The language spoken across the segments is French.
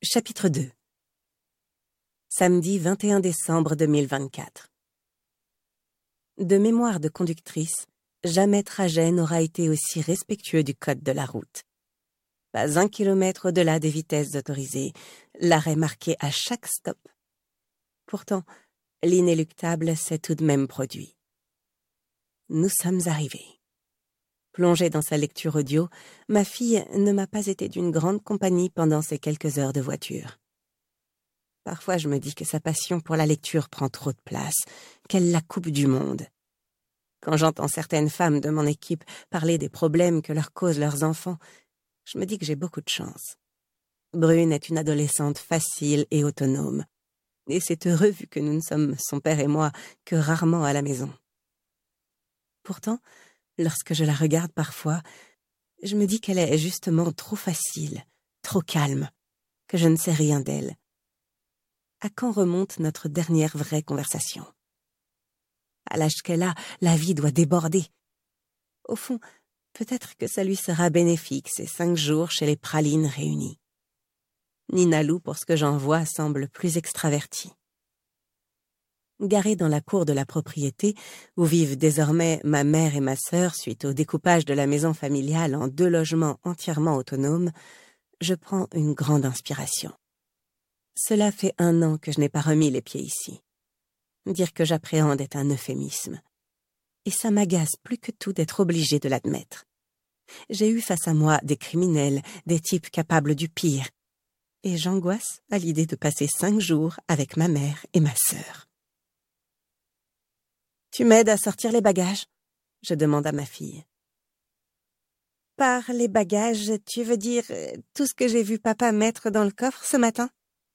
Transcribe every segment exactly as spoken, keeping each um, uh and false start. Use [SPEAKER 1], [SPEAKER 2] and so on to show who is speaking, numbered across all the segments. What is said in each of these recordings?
[SPEAKER 1] Chapitre deux. Samedi vingt et un décembre deux mille vingt-quatre. De mémoire de conductrice, jamais trajet n'aura été aussi respectueux du code de la route. Pas un kilomètre au-delà des vitesses autorisées, l'arrêt marqué à chaque stop. Pourtant, l'inéluctable s'est tout de même produit. Nous sommes arrivés. Plongée dans sa lecture audio, ma fille ne m'a pas été d'une grande compagnie pendant ces quelques heures de voiture. Parfois, je me dis que sa passion pour la lecture prend trop de place, qu'elle la coupe du monde. Quand j'entends certaines femmes de mon équipe parler des problèmes que leur causent leurs enfants, je me dis que j'ai beaucoup de chance. Brune est une adolescente facile et autonome, et c'est heureux vu que nous ne sommes, son père et moi, que rarement à la maison. Pourtant, lorsque je la regarde parfois, je me dis qu'elle est justement trop facile, trop calme, que je ne sais rien d'elle. À quand remonte notre dernière vraie conversation? À l'âge qu'elle a, la vie doit déborder. Au fond, peut-être que ça lui sera bénéfique ces cinq jours chez les pralines réunies. Ninalou, pour ce que j'en vois, semble plus extravertie. Garée dans la cour de la propriété, où vivent désormais ma mère et ma sœur suite au découpage de la maison familiale en deux logements entièrement autonomes, je prends une grande inspiration. Cela fait un an que je n'ai pas remis les pieds ici. Dire que j'appréhende est un euphémisme. Et ça m'agace plus que tout d'être obligée de l'admettre. J'ai eu face à moi des criminels, des types capables du pire. Et j'angoisse à l'idée de passer cinq jours avec ma mère et ma sœur. « Tu m'aides à sortir les bagages ?» je demande à ma fille. « Par les bagages, tu veux dire tout ce que j'ai vu papa mettre dans le coffre ce matin ?»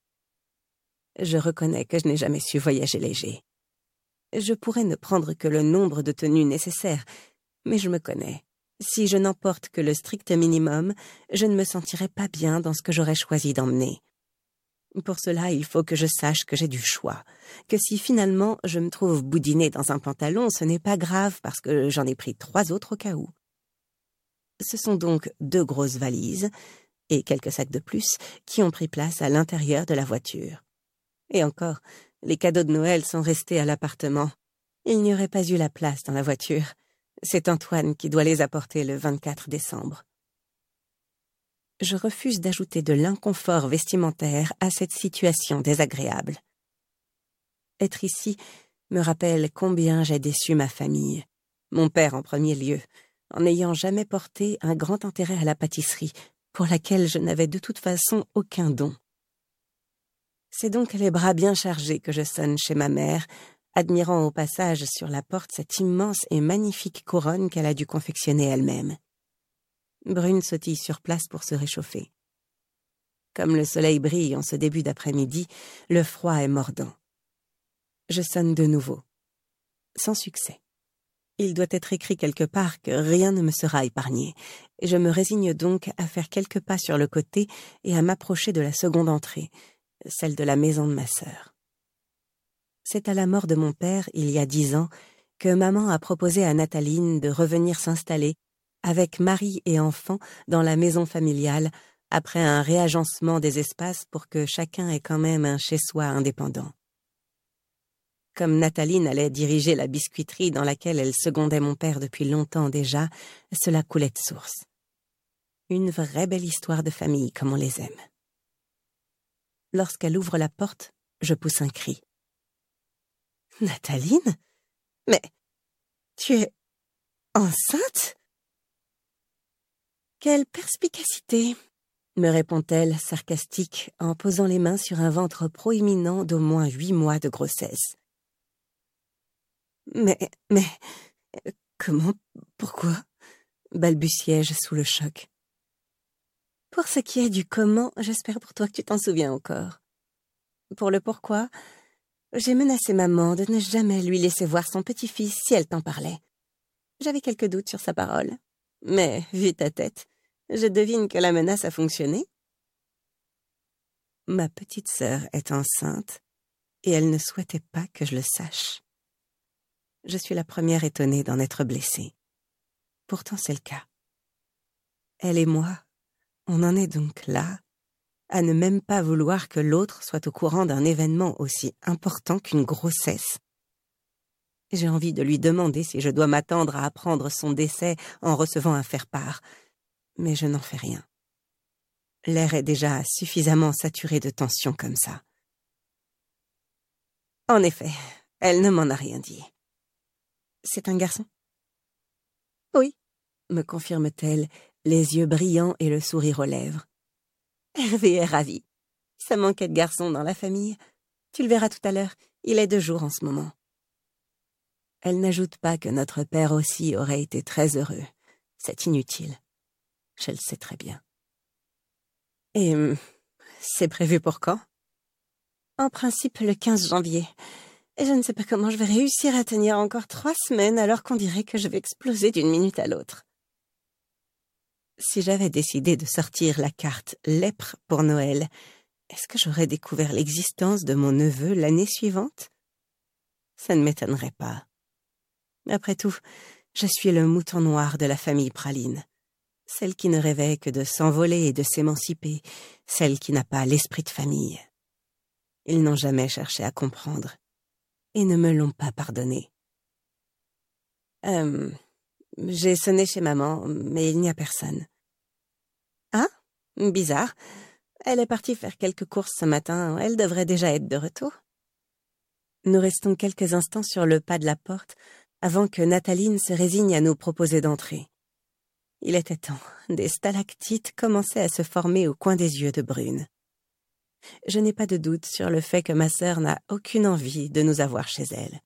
[SPEAKER 1] Je reconnais que je n'ai jamais su voyager léger. Je pourrais ne prendre que le nombre de tenues nécessaires, mais je me connais. Si je n'emporte que le strict minimum, je ne me sentirais pas bien dans ce que j'aurais choisi d'emmener. Pour cela, il faut que je sache que j'ai du choix, que si finalement je me trouve boudinée dans un pantalon, ce n'est pas grave parce que j'en ai pris trois autres au cas où. Ce sont donc deux grosses valises, et quelques sacs de plus, qui ont pris place à l'intérieur de la voiture. Et encore, les cadeaux de Noël sont restés à l'appartement. Il n'y aurait pas eu la place dans la voiture. C'est Antoine qui doit les apporter le vingt-quatre décembre. Je refuse d'ajouter de l'inconfort vestimentaire à cette situation désagréable. Être ici me rappelle combien j'ai déçu ma famille, mon père en premier lieu, en n'ayant jamais porté un grand intérêt à la pâtisserie, pour laquelle je n'avais de toute façon aucun don. C'est donc les bras bien chargés que je sonne chez ma mère, admirant au passage sur la porte cette immense et magnifique couronne qu'elle a dû confectionner elle-même. Brune sautille sur place pour se réchauffer. Comme le soleil brille en ce début d'après-midi, le froid est mordant. Je sonne de nouveau. Sans succès. Il doit être écrit quelque part que rien ne me sera épargné. Je me résigne donc à faire quelques pas sur le côté et à m'approcher de la seconde entrée, celle de la maison de ma sœur. C'est à la mort de mon père, il y a dix ans, que maman a proposé à Nathaline de revenir s'installer avec mari et enfants dans la maison familiale après un réagencement des espaces pour que chacun ait quand même un chez-soi indépendant. Comme Nathaline allait diriger la biscuiterie dans laquelle elle secondait mon père depuis longtemps déjà, cela coulait de source. Une vraie belle histoire de famille comme on les aime. Lorsqu'elle ouvre la porte, je pousse un cri. « Nathaline? Mais tu es enceinte ?» « Quelle perspicacité !» me répond-elle, sarcastique, en posant les mains sur un ventre proéminent d'au moins huit mois de grossesse. « Mais, mais, comment, pourquoi ?» balbutiai-je sous le choc. « Pour ce qui est du comment, j'espère pour toi que tu t'en souviens encore. Pour le pourquoi, j'ai menacé maman de ne jamais lui laisser voir son petit-fils si elle t'en parlait. J'avais quelques doutes sur sa parole. Mais, vu ta tête, je devine que la menace a fonctionné. Ma petite sœur est enceinte et elle ne souhaitait pas que je le sache. Je suis la première étonnée d'en être blessée. Pourtant, c'est le cas. Elle et moi, on en est donc là, à ne même pas vouloir que l'autre soit au courant d'un événement aussi important qu'une grossesse. J'ai envie de lui demander si je dois m'attendre à apprendre son décès en recevant un faire-part, mais je n'en fais rien. L'air est déjà suffisamment saturé de tension comme ça. En effet, elle ne m'en a rien dit. C'est un garçon? Oui, me confirme-t-elle, les yeux brillants et le sourire aux lèvres. Hervé est ravi. Ça manquait de garçons dans la famille. Tu le verras tout à l'heure, il est de jour en ce moment. Elle n'ajoute pas que notre père aussi aurait été très heureux. C'est inutile. Je le sais très bien. Et c'est prévu pour quand? En principe, le quinze janvier. Et je ne sais pas comment je vais réussir à tenir encore trois semaines alors qu'on dirait que je vais exploser d'une minute à l'autre. Si j'avais décidé de sortir la carte lèpre pour Noël, est-ce que j'aurais découvert l'existence de mon neveu l'année suivante? Ça ne m'étonnerait pas. Après tout, je suis le mouton noir de la famille Praline. Celle qui ne rêvait que de s'envoler et de s'émanciper, celle qui n'a pas l'esprit de famille. Ils n'ont jamais cherché à comprendre, et ne me l'ont pas pardonné. Euh, j'ai sonné chez maman, mais il n'y a personne. Ah, bizarre. Elle est partie faire quelques courses ce matin, elle devrait déjà être de retour. Nous restons quelques instants sur le pas de la porte, avant que Nathaline se résigne à nous proposer d'entrer. Il était temps, des stalactites commençaient à se former au coin des yeux de Brune. Je n'ai pas de doute sur le fait que ma sœur n'a aucune envie de nous avoir chez elle.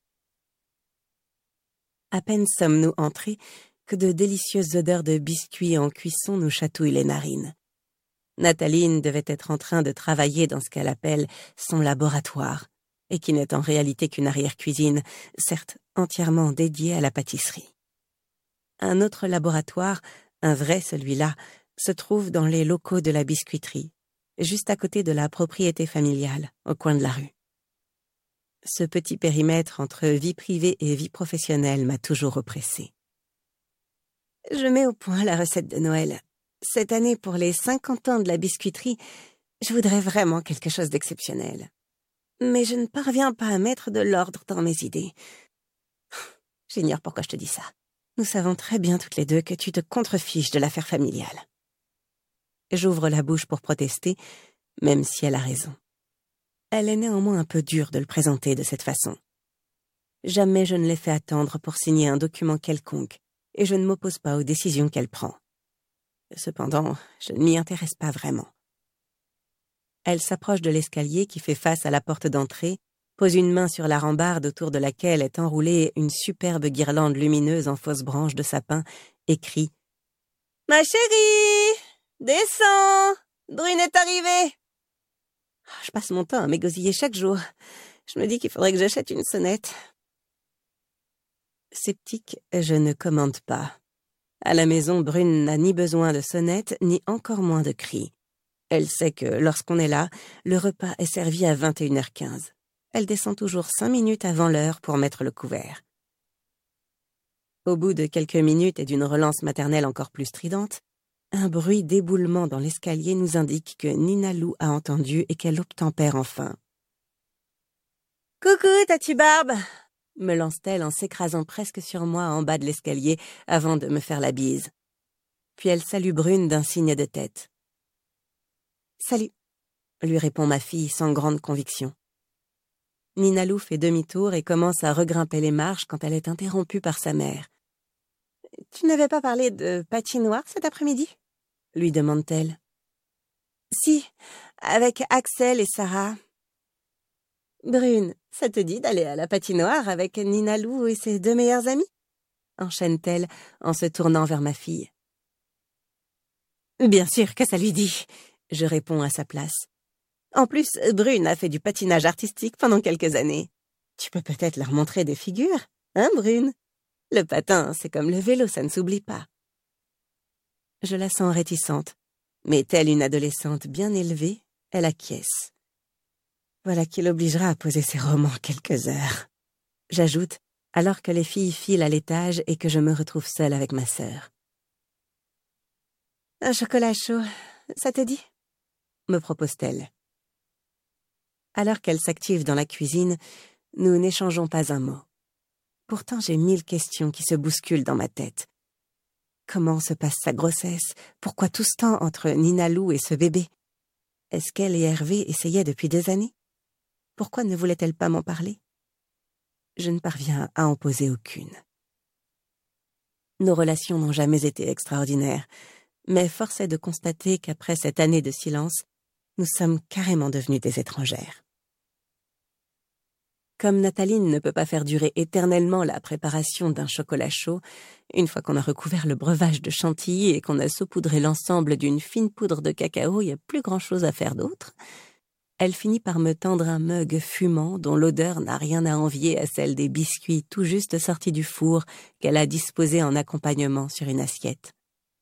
[SPEAKER 1] À peine sommes-nous entrés que de délicieuses odeurs de biscuits en cuisson nous chatouillent les narines. Nathaline devait être en train de travailler dans ce qu'elle appelle son laboratoire, et qui n'est en réalité qu'une arrière-cuisine, certes entièrement dédiée à la pâtisserie. Un autre laboratoire, un vrai celui-là, se trouve dans les locaux de la biscuiterie, juste à côté de la propriété familiale, au coin de la rue. Ce petit périmètre entre vie privée et vie professionnelle m'a toujours oppressée. Je mets au point la recette de Noël. Cette année, pour les cinquante ans de la biscuiterie, je voudrais vraiment quelque chose d'exceptionnel. Mais je ne parviens pas à mettre de l'ordre dans mes idées. J'ignore pourquoi je te dis ça. Nous savons très bien toutes les deux que tu te contrefiches de l'affaire familiale. J'ouvre la bouche pour protester, même si elle a raison. Elle est néanmoins un peu dure de le présenter de cette façon. Jamais je ne l'ai fait attendre pour signer un document quelconque, et je ne m'oppose pas aux décisions qu'elle prend. Cependant, je ne m'y intéresse pas vraiment. Elle s'approche de l'escalier qui fait face à la porte d'entrée, pose une main sur la rambarde autour de laquelle est enroulée une superbe guirlande lumineuse en fausses branches de sapin, et crie « Ma chérie, descends, Brune est arrivée !» Je passe mon temps à m'égosiller chaque jour. Je me dis qu'il faudrait que j'achète une sonnette. Sceptique, je ne commande pas. À la maison, Brune n'a ni besoin de sonnette, ni encore moins de cris. Elle sait que, lorsqu'on est là, le repas est servi à vingt et une heures quinze. Elle descend toujours cinq minutes avant l'heure pour mettre le couvert. Au bout de quelques minutes et d'une relance maternelle encore plus stridente, un bruit d'éboulement dans l'escalier nous indique que Nina Lou a entendu et qu'elle obtempère enfin. « Coucou, Tati Barbe !» me lance-t-elle en s'écrasant presque sur moi en bas de l'escalier avant de me faire la bise. Puis elle salue Brune d'un signe de tête. « Salut !» lui répond ma fille sans grande conviction. Nina Lou fait demi-tour et commence à regrimper les marches quand elle est interrompue par sa mère. « Tu n'avais pas parlé de patinoire cet après-midi ?» lui demande-t-elle. « Si, avec Axel et Sarah. »« Brune, ça te dit d'aller à la patinoire avec Nina Lou et ses deux meilleures amies ?» enchaîne-t-elle en se tournant vers ma fille. « Bien sûr que ça lui dit !» je réponds à sa place. En plus, Brune a fait du patinage artistique pendant quelques années. Tu peux peut-être leur montrer des figures, hein, Brune? Le patin, c'est comme le vélo, ça ne s'oublie pas. Je la sens réticente, mais telle une adolescente bien élevée, elle acquiesce. Voilà qui l'obligera à poser ses romans quelques heures. J'ajoute, alors que les filles filent à l'étage et que je me retrouve seule avec ma sœur. Un chocolat chaud, ça te dit? me propose-t-elle. Alors qu'elle s'active dans la cuisine, nous n'échangeons pas un mot. Pourtant, j'ai mille questions qui se bousculent dans ma tête. Comment se passe sa grossesse? Pourquoi tout ce temps entre Nina Lou et ce bébé? Est-ce qu'elle et Hervé essayaient depuis des années? Pourquoi ne voulait-elle pas m'en parler? Je ne parviens à en poser aucune. Nos relations n'ont jamais été extraordinaires, mais force est de constater qu'après cette année de silence, nous sommes carrément devenues des étrangères. Comme Nathaline ne peut pas faire durer éternellement la préparation d'un chocolat chaud, une fois qu'on a recouvert le breuvage de chantilly et qu'on a saupoudré l'ensemble d'une fine poudre de cacao, il n'y a plus grand-chose à faire d'autre. Elle finit par me tendre un mug fumant dont l'odeur n'a rien à envier à celle des biscuits tout juste sortis du four qu'elle a disposés en accompagnement sur une assiette.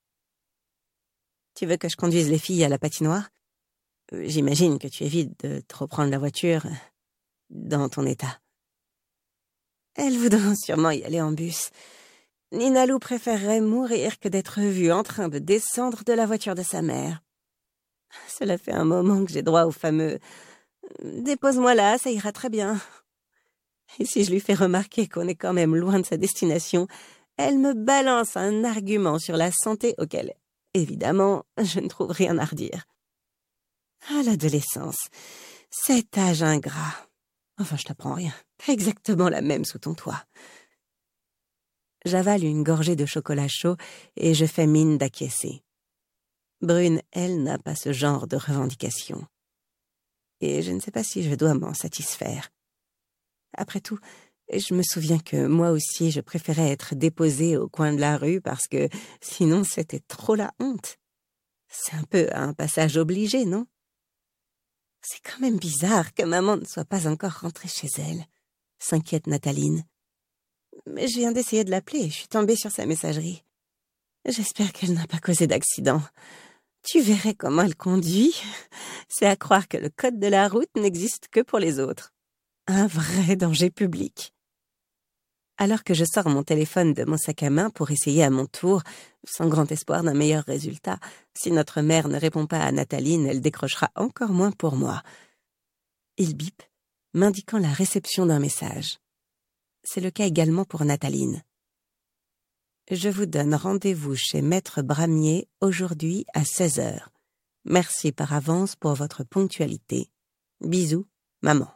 [SPEAKER 1] « Tu veux que je conduise les filles à la patinoire? J'imagine que tu évites de trop prendre la voiture dans ton état. » Elles voudront sûrement y aller en bus. Nina Lou préférerait mourir que d'être vue en train de descendre de la voiture de sa mère. Cela fait un moment que j'ai droit au fameux « dépose-moi là, ça ira très bien ». Et si je lui fais remarquer qu'on est quand même loin de sa destination, elle me balance un argument sur la santé auquel, évidemment, je ne trouve rien à redire. Ah, l'adolescence, cet âge ingrat. Enfin, je t'apprends rien. T'as exactement la même sous ton toit. J'avale une gorgée de chocolat chaud et je fais mine d'acquiescer. Brune, elle, n'a pas ce genre de revendication. Et je ne sais pas si je dois m'en satisfaire. Après tout, je me souviens que moi aussi je préférais être déposée au coin de la rue parce que sinon c'était trop la honte. C'est un peu un passage obligé, non? C'est quand même bizarre que maman ne soit pas encore rentrée chez elle, s'inquiète Nathaline. Mais je viens d'essayer de l'appeler, je suis tombée sur sa messagerie. J'espère qu'elle n'a pas causé d'accident. Tu verrais comment elle conduit. C'est à croire que le code de la route n'existe que pour les autres. Un vrai danger public. Alors que je sors mon téléphone de mon sac à main pour essayer à mon tour, sans grand espoir d'un meilleur résultat, si notre mère ne répond pas à Nathaline, elle décrochera encore moins pour moi. Il bip, m'indiquant la réception d'un message. C'est le cas également pour Nathaline. Je vous donne rendez-vous chez Maître Bramier aujourd'hui à seize heures. Merci par avance pour votre ponctualité. Bisous, maman.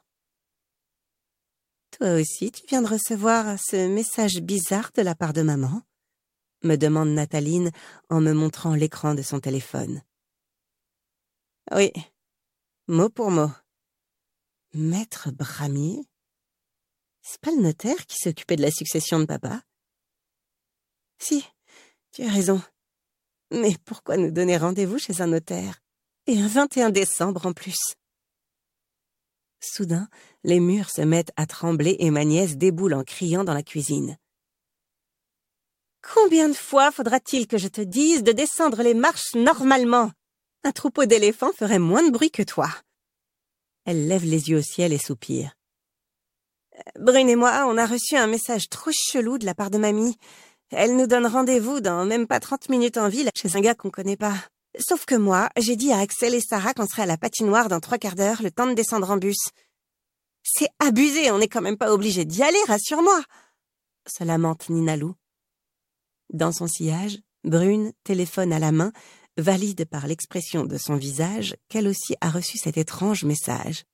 [SPEAKER 1] Toi aussi, tu viens de recevoir ce message bizarre de la part de maman? Me demande Nathaline en me montrant l'écran de son téléphone. Oui, mot pour mot. Maître Bramier? C'est pas le notaire qui s'occupait de la succession de papa? Si, tu as raison. Mais pourquoi nous donner rendez-vous chez un notaire? Et un vingt et un décembre en plus. Soudain, les murs se mettent à trembler et ma nièce déboule en criant dans la cuisine. Combien de fois faudra-t-il que je te dise de descendre les marches normalement? Un troupeau d'éléphants ferait moins de bruit que toi. Elle lève les yeux au ciel et soupire. Brune et moi, on a reçu un message trop chelou de la part de mamie. Elle nous donne rendez-vous dans même pas trente minutes en ville chez un gars qu'on connaît pas. Sauf que moi, j'ai dit à Axel et Sarah qu'on serait à la patinoire dans trois quarts d'heure, le temps de descendre en bus. C'est abusé, on n'est quand même pas obligé d'y aller, rassure-moi, se lamente Nina Lou. Dans son sillage, Brune, téléphone à la main, valide par l'expression de son visage qu'elle aussi a reçu cet étrange message.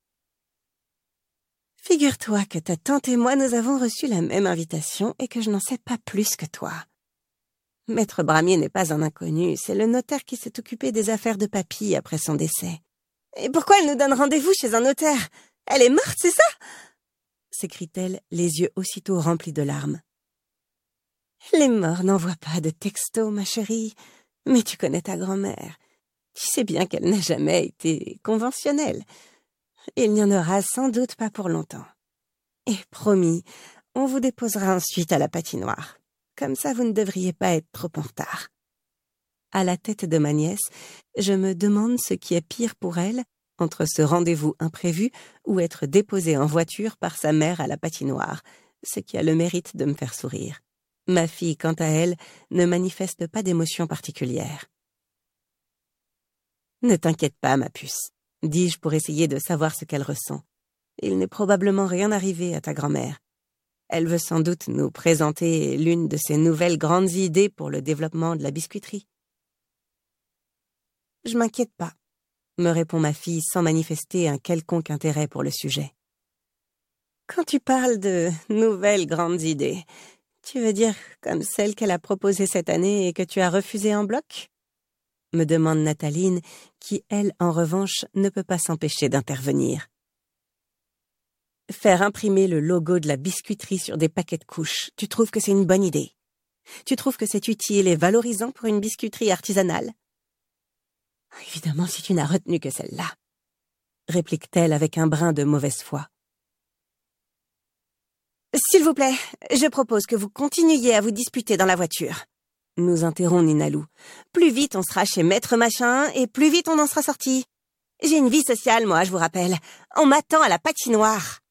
[SPEAKER 1] Figure-toi que ta tante et moi, nous avons reçu la même invitation et que je n'en sais pas plus que toi. Maître Bramier n'est pas un inconnu, c'est le notaire qui s'est occupé des affaires de papy après son décès. Et pourquoi elle nous donne rendez-vous chez un notaire? Elle est morte, c'est ça? S'écrie-t-elle, les yeux aussitôt remplis de larmes. Les morts n'envoient pas de texto, ma chérie, mais tu connais ta grand-mère. Tu sais bien qu'elle n'a jamais été conventionnelle. Il n'y en aura sans doute pas pour longtemps. Et promis, on vous déposera ensuite à la patinoire. Comme ça, vous ne devriez pas être trop en retard. À la tête de ma nièce, je me demande ce qui est pire pour elle, entre ce rendez-vous imprévu ou être déposée en voiture par sa mère à la patinoire, ce qui a le mérite de me faire sourire. Ma fille, quant à elle, ne manifeste pas d'émotion particulière. Ne t'inquiète pas, ma puce, dis-je pour essayer de savoir ce qu'elle ressent. Il n'est probablement rien arrivé à ta grand-mère. Elle veut sans doute nous présenter l'une de ses nouvelles grandes idées pour le développement de la biscuiterie. « Je m'inquiète pas », me répond ma fille sans manifester un quelconque intérêt pour le sujet. « Quand tu parles de nouvelles grandes idées, tu veux dire comme celle qu'elle a proposée cette année et que tu as refusée en bloc ?» me demande Nathaline, qui, elle, en revanche, ne peut pas s'empêcher d'intervenir. Faire imprimer le logo de la biscuiterie sur des paquets de couches, tu trouves que c'est une bonne idée? Tu trouves que c'est utile et valorisant pour une biscuiterie artisanale? Évidemment, si tu n'as retenu que celle-là, réplique-t-elle avec un brin de mauvaise foi. S'il vous plaît, je propose que vous continuiez à vous disputer dans la voiture, nous interrompt Ninalou. Plus vite on sera chez Maître Machin et plus vite on en sera sorti. J'ai une vie sociale, moi, je vous rappelle. On m'attend à la patinoire.